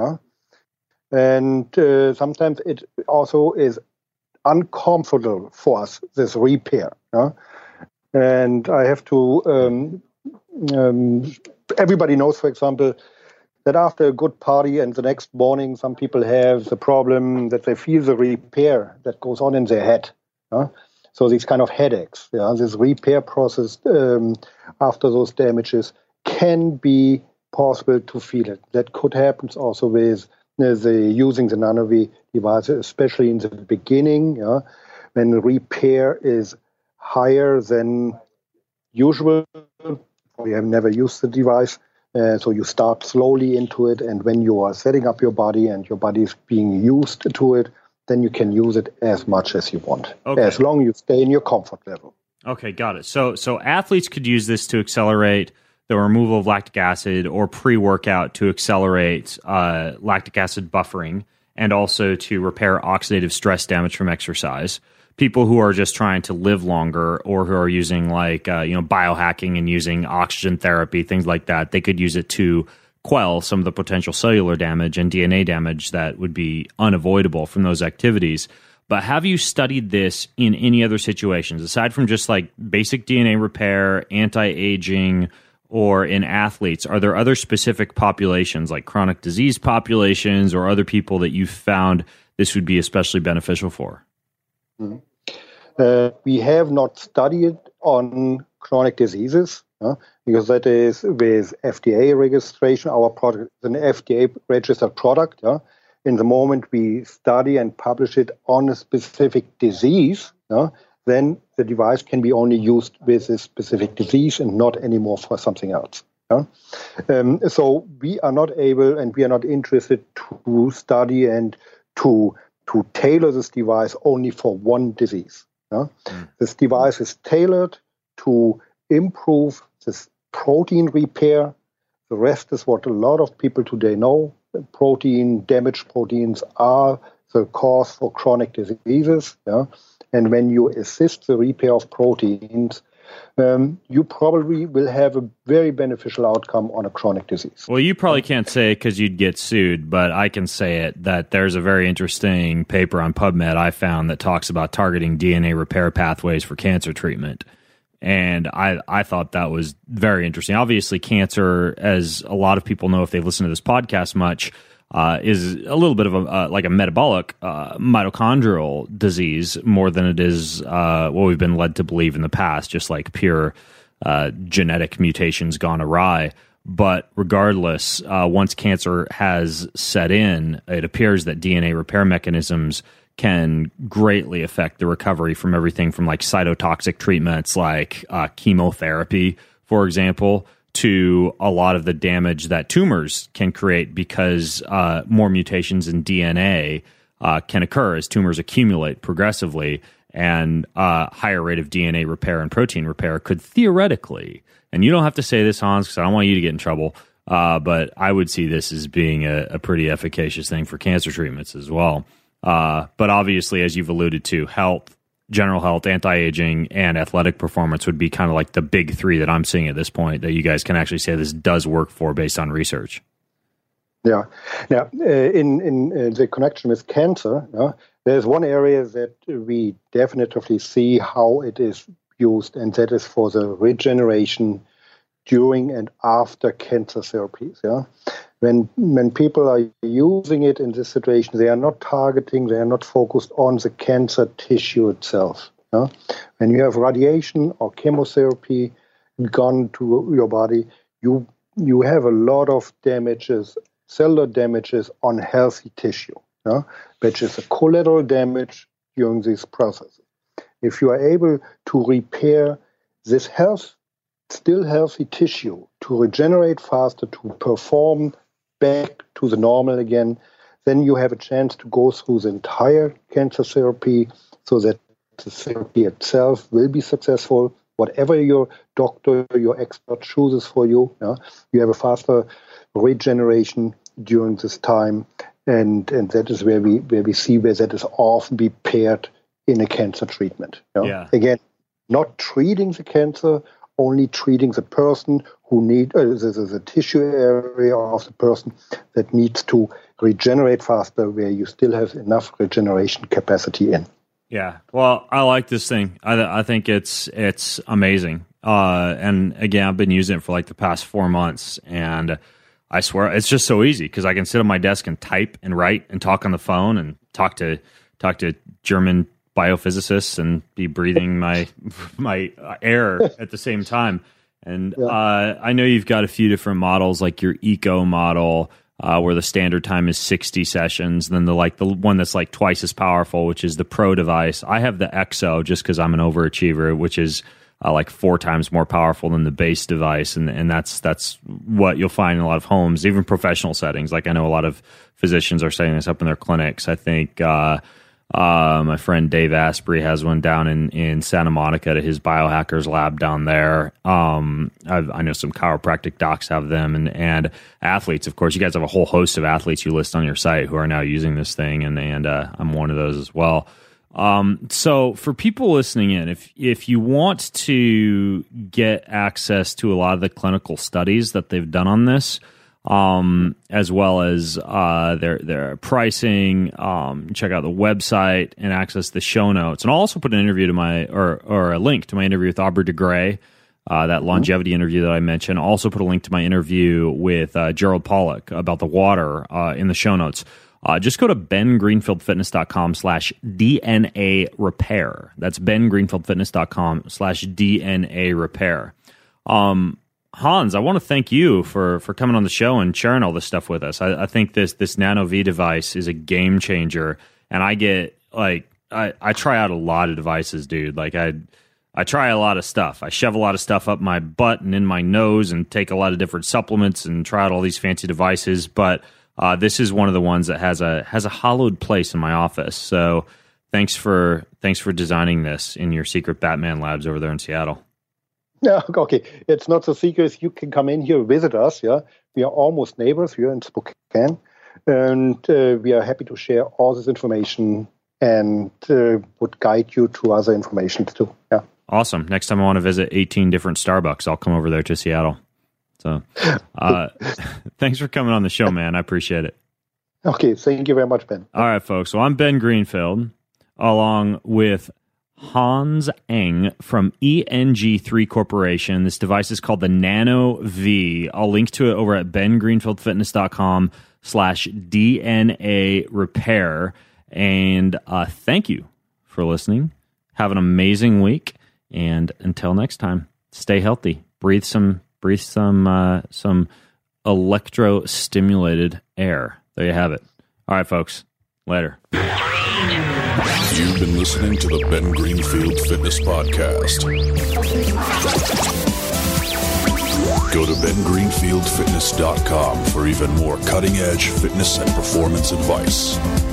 And sometimes it also is uncomfortable for us, this repair. And I have to, everybody knows, for example, that after a good party and the next morning, some people have the problem that they feel the repair that goes on in their head. So these kind of headaches, this repair process after those damages can be possible to feel it. That could happen also with using the Nano V device, especially in the beginning, when repair is higher than usual. We have never used the device, so you start slowly into it, and when you are setting up your body and your body is being used to it, then you can use it as much as you want, as long as you stay in your comfort level. Okay, got it. So athletes could use this to accelerate the removal of lactic acid, or pre-workout to accelerate lactic acid buffering. and also to repair oxidative stress damage from exercise. People who are just trying to live longer, or who are using biohacking and using oxygen therapy, things like that, they could use it to quell some of the potential cellular damage and DNA damage that would be unavoidable from those activities. But have you studied this in any other situations, aside from just like basic DNA repair, anti-aging, or in athletes? Are there other specific populations, like chronic disease populations, or other people that you found this would be especially beneficial for? We have not studied on chronic diseases, because that is with FDA registration. Our product is an FDA-registered product. In the moment we study and publish it on a specific disease, then the device can be only used with a specific disease and not anymore for something else. So we are not able, and we are not interested to study and to tailor this device only for one disease. This device is tailored to improve this protein repair. The rest is what a lot of people today know. Damaged proteins are the cause for chronic diseases. And when you assist the repair of proteins, you probably will have a very beneficial outcome on a chronic disease. Well, you probably can't say it because you'd get sued, but I can say it, that there's a very interesting paper on PubMed I found that talks about targeting DNA repair pathways for cancer treatment. And I thought that was very interesting. Obviously, cancer, as a lot of people know if they've listened to this podcast much, is a little bit of a metabolic mitochondrial disease more than it is what we've been led to believe in the past, just like pure genetic mutations gone awry. But regardless, once cancer has set in, it appears that DNA repair mechanisms can greatly affect the recovery from everything from like cytotoxic treatments like chemotherapy, for example, to a lot of the damage that tumors can create because more mutations in DNA can occur as tumors accumulate progressively, and higher rate of DNA repair and protein repair could theoretically, and you don't have to say this, Hans, because I don't want you to get in trouble, but I would see this as being a pretty efficacious thing for cancer treatments as well. But obviously, as you've alluded to, health, general health, anti-aging, and athletic performance would be kind of like the big three that I'm seeing at this point that you guys can actually say this does work for based on research. Yeah. Now, in the connection with cancer, there's one area that we definitely see how it is used, and that is for the regeneration during and after cancer therapies. When people are using it in this situation, they are not focused on the cancer tissue itself. When you have radiation or chemotherapy gone to your body, you have a lot of damages, cellular damages on healthy tissue, which is a collateral damage during these processes. If you are able to repair this still healthy tissue, to regenerate faster, to perform back to the normal again, then you have a chance to go through the entire cancer therapy so that the therapy itself will be successful. Whatever your doctor, your expert chooses for you, you have a faster regeneration during this time, and that is where we see where that is often be paired in a cancer treatment. Again, not treating the cancer, only treating the person who the tissue area of the person that needs to regenerate faster, where you still have enough regeneration capacity in. Yeah, well, I like this thing. I think it's amazing. And again, I've been using it for like the past 4 months, and I swear it's just so easy because I can sit at my desk and type and write and talk on the phone and talk to German biophysicists and be breathing my air at the same time. And I know you've got a few different models, like your Eco model, where the standard time is 60 sessions. Then the one that's like twice as powerful, which is the Pro device. I have the Exo just because I'm an overachiever, which is like 4 times more powerful than the base device, and that's what you'll find in a lot of homes, even professional settings. Like I know a lot of physicians are setting this up in their clinics. I think My friend Dave Asprey has one down in Santa Monica at his biohackers lab down there. I know some chiropractic docs have them, and athletes. Of course, you guys have a whole host of athletes you list on your site who are now using this thing, and I'm one of those as well. So for people listening in, if you want to get access to a lot of the clinical studies that they've done on this, as well as their pricing, check out the website and access the show notes. And I'll also put an interview to or a link to my interview with Aubrey de Grey, that longevity interview that I mentioned. I'll also put a link to my interview with Gerald Pollack about the water in the show notes. Just go to bengreenfieldfitness.com/DNA repair. That's bengreenfieldfitness.com/DNA repair. Hans, I want to thank you for coming on the show and sharing all this stuff with us. I think this Nano V device is a game changer, and I get I try out a lot of devices, dude. Like I try a lot of stuff. I shove a lot of stuff up my butt and in my nose, and take a lot of different supplements and try out all these fancy devices. But this is one of the ones that has a hallowed place in my office. So thanks for designing this in your secret Batman labs over there in Seattle. Yeah, okay. It's not so secret. You can come in here, visit us. Yeah, we are almost neighbors here in Spokane, and we are happy to share all this information and would guide you to other information too. Yeah. Awesome. Next time I want to visit 18 different Starbucks, I'll come over there to Seattle. So, thanks for coming on the show, man. I appreciate it. Okay, thank you very much, Ben. All right, folks. Well, I'm Ben Greenfield, along with Hans Eng from ENG3 Corporation. This device is called the Nano V. I'll link to it over at bengreenfieldfitness.com/DNA repair. And thank you for listening. Have an amazing week. And until next time, stay healthy. Breathe some electro-stimulated air. There you have it. All right, folks. Later. You've been listening to the Ben Greenfield Fitness Podcast. Go to bengreenfieldfitness.com for even more cutting-edge fitness and performance advice.